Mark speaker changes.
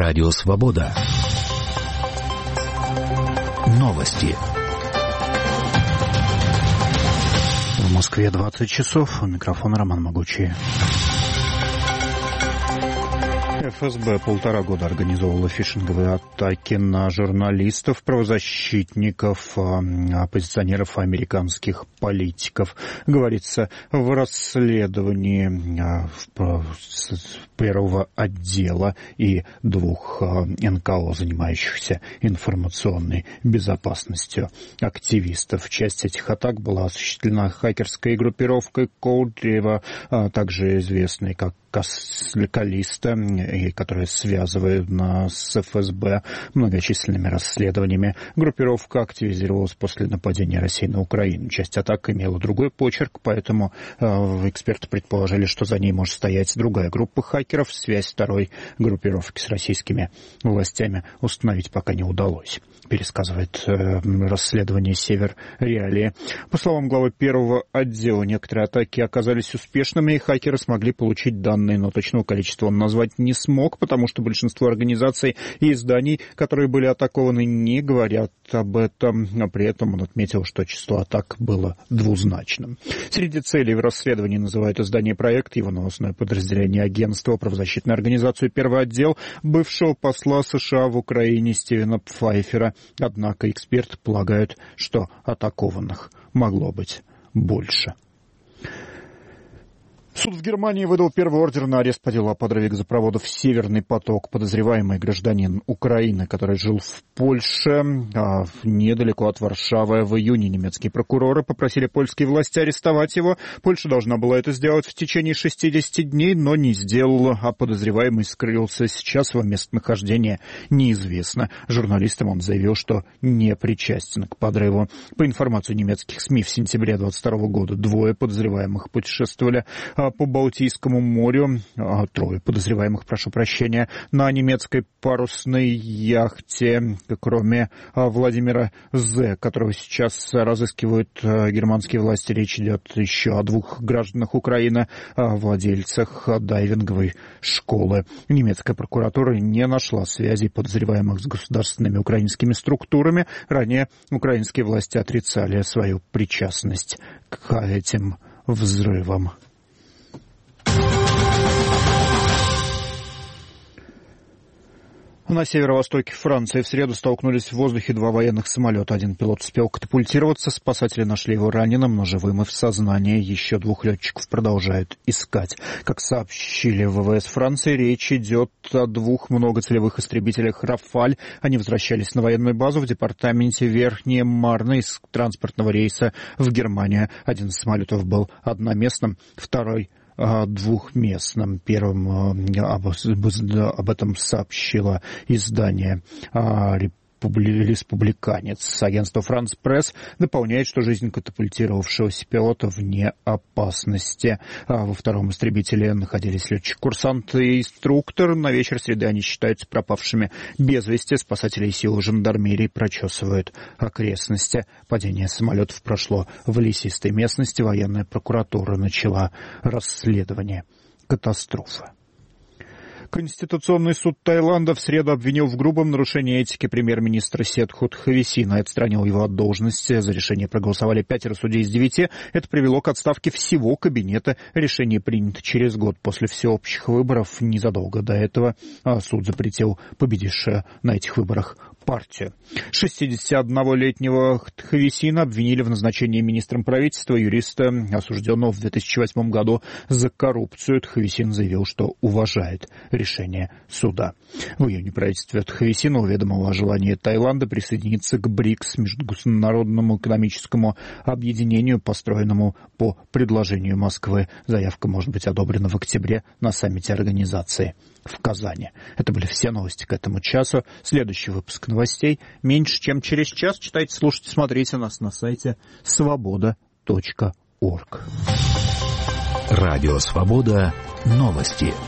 Speaker 1: Радио Свобода. Новости.
Speaker 2: В Москве 20 часов. У микрофона Роман Могучий. ФСБ 1,5 года организовывала фишинговые атаки на журналистов, правозащитников, оппозиционеров, американских политиков. Говорится в расследовании первого отдела и 2 НКО, занимающихся информационной безопасностью активистов. Часть этих атак была осуществлена хакерской группировкой Коудрева, также известной как Калиста, которая связывает нас с ФСБ многочисленными расследованиями. Группировка активизировалась после нападения России на Украину. Часть атак имела другой почерк, поэтому эксперты предположили, что за ней может стоять другая группа хакеров. Связь второй группировки с российскими властями установить пока не удалось, пересказывает расследование «Север Реалии». По словам главы первого отдела, некоторые атаки оказались успешными, и хакеры смогли получить данные, но точного количества он назвать не смог, потому что большинство организаций и изданий, которые были атакованы, не говорят об этом. Но при этом он отметил, что число атак было двузначным. Среди целей в расследовании называют издание «Проект», его новостное подразделение агентства, правозащитную организацию «Первый отдел», бывшего посла США в Украине Стивена Пфайфера. Однако эксперты полагают, что атакованных могло быть больше. Суд в Германии выдал первый ордер на арест по делу о подрыве газопроводов «Северный поток». Подозреваемый гражданин Украины, который жил в Польше, недалеко от Варшавы. В июне немецкие прокуроры попросили польские власти арестовать его. Польша должна была это сделать в течение 60 дней, но не сделала, а подозреваемый скрылся. Сейчас его местонахождение неизвестно. Журналистам он заявил, что не причастен к подрыву. По информации немецких СМИ, в сентябре 2022 года 2 подозреваемых путешествовали по Балтийскому морю, 3 подозреваемых, на немецкой парусной яхте, кроме Владимира З., которого сейчас разыскивают германские власти. Речь идет еще о 2 гражданах Украины, владельцах дайвинговой школы. Немецкая прокуратура не нашла связей подозреваемых с государственными украинскими структурами. Ранее украинские власти отрицали свою причастность к этим взрывам. На северо-востоке Франции в среду столкнулись в воздухе 2 военных самолета. Один пилот успел катапультироваться, спасатели нашли его раненым, но живым и в сознании. Еще 2 летчиков продолжают искать. Как сообщили в ВВС Франции, речь идет о 2 многоцелевых истребителях «Рафаль». Они возвращались на военную базу в департаменте Верхнее Марне из транспортного рейса в Германию. Один из самолетов был одноместным, второй двухместным. Первым об этом сообщило издание «Республиканец». Агентство «Франс Пресс» дополняет, что жизнь катапультировавшегося пилота вне опасности. Во втором истребителе находились летчик-курсант и инструктор. На вечер среды они считаются пропавшими без вести. Спасатели и силы жандармерии прочесывают окрестности. Падение самолетов прошло в лесистой местности. Военная прокуратура начала расследование катастрофы. Конституционный суд Таиланда в среду обвинил в грубом нарушении этики премьер-министра Сетхут Хависина и отстранил его от должности. За решение проголосовали 5 судей из 9. Это привело к отставке всего кабинета. Решение принято через год после всеобщих выборов. Незадолго до этого суд запретил победившую на этих выборах партию. 61-летнего Хависина обвинили в назначении министром правительства юриста, осужденного в 2008 году за коррупцию. Хависин заявил, что уважает решение суда. В июне правительство Хависина уведомило о желании Таиланда присоединиться к БРИКС, Международному экономическому объединению, построенному по предложению Москвы. Заявка может быть одобрена в октябре на саммите организации в Казани. Это были все новости к этому часу. Следующий выпуск новостей меньше, чем через час. Читайте, слушайте, смотрите нас на сайте svoboda.org.
Speaker 1: Радио Свобода. Новости.